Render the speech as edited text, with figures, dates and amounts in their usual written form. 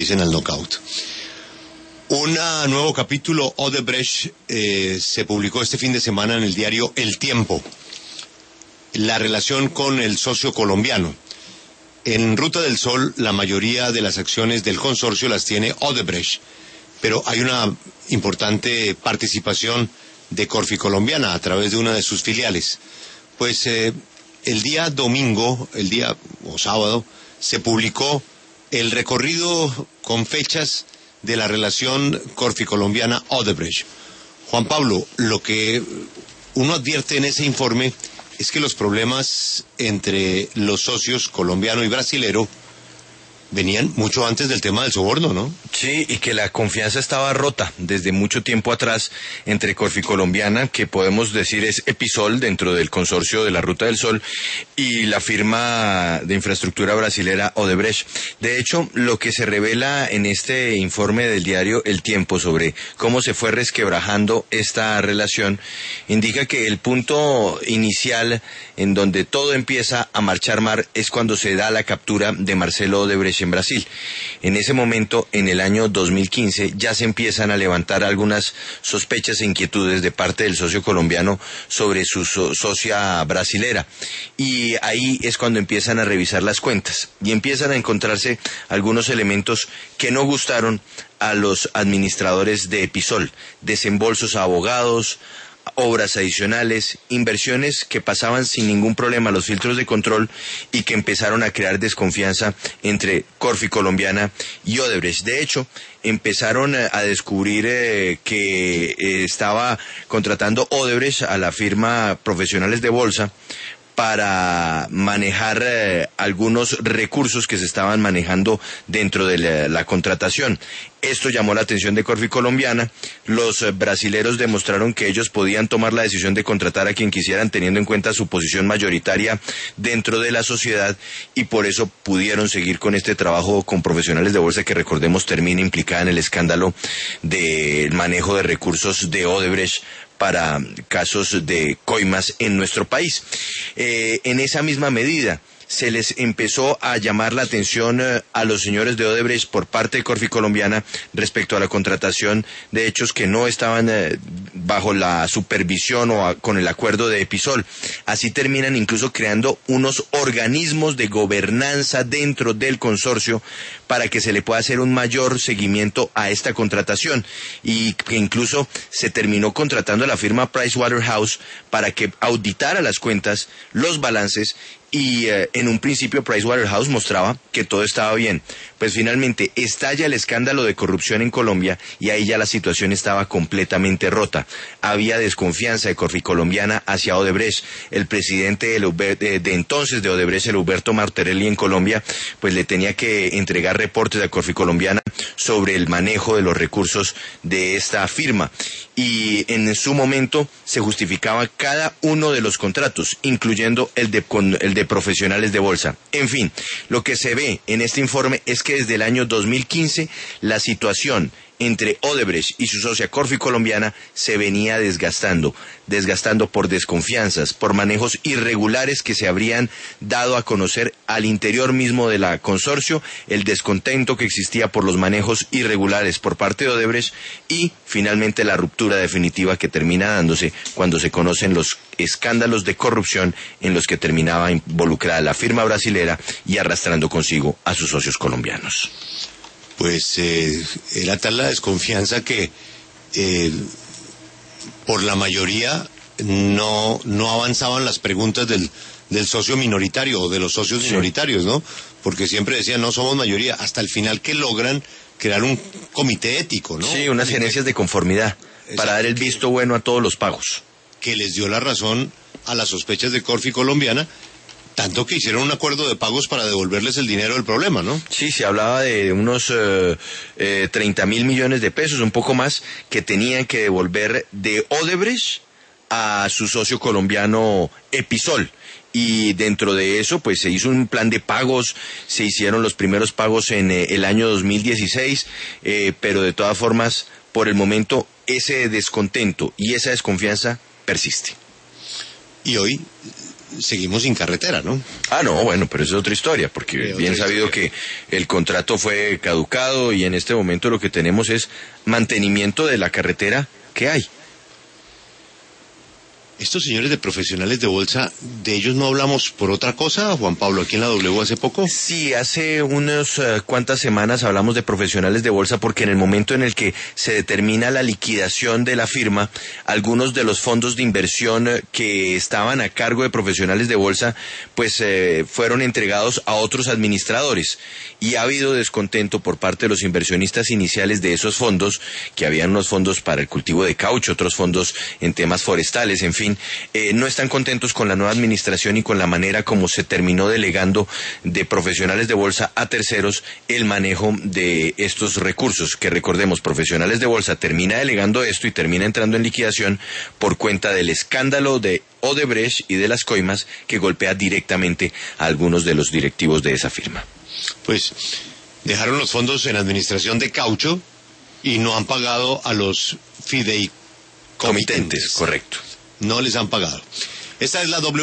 dicen al knockout. Un nuevo capítulo Odebrecht se publicó este fin de semana en el diario El Tiempo. La relación con el socio colombiano. En Ruta del Sol, la mayoría de las acciones del consorcio las tiene Odebrecht, pero hay una importante participación de Corfi Colombiana a través de una de sus filiales. Pues el día domingo, o sábado, se publicó el recorrido con fechas de la relación Corfi Colombiana Odebrecht. Juan Pablo, lo que uno advierte en ese informe es que los problemas entre los socios colombiano y brasilero venían mucho antes del tema del soborno, ¿no? Sí, y que la confianza estaba rota desde mucho tiempo atrás entre Corfi Colombiana, que podemos decir es Episol dentro del consorcio de la Ruta del Sol, y la firma de infraestructura brasilera Odebrecht. De hecho, lo que se revela en este informe del diario El Tiempo sobre cómo se fue resquebrajando esta relación, indica que el punto inicial en donde todo empieza a marchar mal es cuando se da la captura de Marcelo Odebrecht en Brasil. En ese momento, en el año 2015, ya se empiezan a levantar algunas sospechas e inquietudes de parte del socio colombiano sobre su socia brasilera. Y ahí es cuando empiezan a revisar las cuentas y empiezan a encontrarse algunos elementos que no gustaron a los administradores de Episol: desembolsos a abogados, obras adicionales, inversiones que pasaban sin ningún problema los filtros de control y que empezaron a crear desconfianza entre Corfi Colombiana y Odebrecht. De hecho, empezaron a descubrir que estaba contratando Odebrecht a la firma Profesionales de Bolsa para manejar algunos recursos que se estaban manejando dentro de la contratación. Esto llamó la atención de Corfi Colombiana. Los brasileros demostraron que ellos podían tomar la decisión de contratar a quien quisieran, teniendo en cuenta su posición mayoritaria dentro de la sociedad, y por eso pudieron seguir con este trabajo con Profesionales de Bolsa, que, recordemos, termina implicada en el escándalo del manejo de recursos de Odebrecht para casos de coimas en nuestro país. En esa misma medida, se les empezó a llamar la atención a los señores de Odebrecht por parte de Corfi Colombiana respecto a la contratación de hechos que no estaban bajo la supervisión o con el acuerdo de Episol. Así terminan incluso creando unos organismos de gobernanza dentro del consorcio para que se le pueda hacer un mayor seguimiento a esta contratación, y que incluso se terminó contratando a la firma Pricewaterhouse para que auditara las cuentas, los balances, y en un principio Pricewaterhouse mostraba que todo estaba bien. Pues finalmente estalla el escándalo de corrupción en Colombia y ahí ya la situación estaba completamente rota. Había desconfianza de Corfi Colombiana hacia Odebrecht. El presidente de entonces de Odebrecht, el Huberto Martorelli, en Colombia, pues le tenía que entregar reportes a Corfi Colombiana sobre el manejo de los recursos de esta firma. Y en su momento se justificaba cada uno de los contratos, incluyendo el de Profesionales de Bolsa. En fin, lo que se ve en este informe es que desde el año 2015 la situación entre Odebrecht y su socia Corfi Colombiana se venía desgastando por desconfianzas, por manejos irregulares que se habrían dado a conocer al interior mismo de la consorcio, el descontento que existía por los manejos irregulares por parte de Odebrecht, y finalmente la ruptura definitiva que termina dándose cuando se conocen los escándalos de corrupción en los que terminaba involucrada la firma brasilera y arrastrando consigo a sus socios colombianos. Pues era tal la desconfianza que por la mayoría no avanzaban las preguntas del socio minoritario o de los socios minoritarios, ¿no? Porque siempre decían, no somos mayoría, hasta el final que logran crear un comité ético, ¿no? Sí, unas gerencias de conformidad para dar el visto bueno a todos los pagos. Que les dio la razón a las sospechas de Corfi Colombiana, tanto que hicieron un acuerdo de pagos para devolverles el dinero del problema, ¿no? Sí, se hablaba de unos 30.000 millones de pesos, un poco más, que tenían que devolver de Odebrecht a su socio colombiano Episol. Y dentro de eso, pues se hizo un plan de pagos, se hicieron los primeros pagos en el año 2016, pero de todas formas, por el momento, ese descontento y esa desconfianza persiste. Y hoy seguimos sin carretera, ¿no? Ah, no, bueno, pero eso es otra historia, porque bien otra sabido historia. que el contrato fue caducado y en este momento lo que tenemos es mantenimiento de la carretera que hay. Estos señores de profesionales de bolsa, ¿de ellos no hablamos por otra cosa, Juan Pablo, aquí en la W hace poco? Sí, hace unas cuantas semanas hablamos de profesionales de bolsa porque en el momento en el que se determina la liquidación de la firma, algunos de los fondos de inversión que estaban a cargo de profesionales de bolsa, pues fueron entregados a otros administradores y ha habido descontento por parte de los inversionistas iniciales de esos fondos, que habían unos fondos para el cultivo de caucho, otros fondos en temas forestales, en fin. No están contentos con la nueva administración y con la manera como se terminó delegando de profesionales de bolsa a terceros el manejo de estos recursos, que recordemos, profesionales de bolsa termina delegando esto y termina entrando en liquidación por cuenta del escándalo de Odebrecht y de las coimas que golpea directamente a algunos de los directivos de esa firma. Pues dejaron los fondos en administración de caucho y no han pagado a los fideicomitentes. Correcto. No les han pagado. Esta es la W.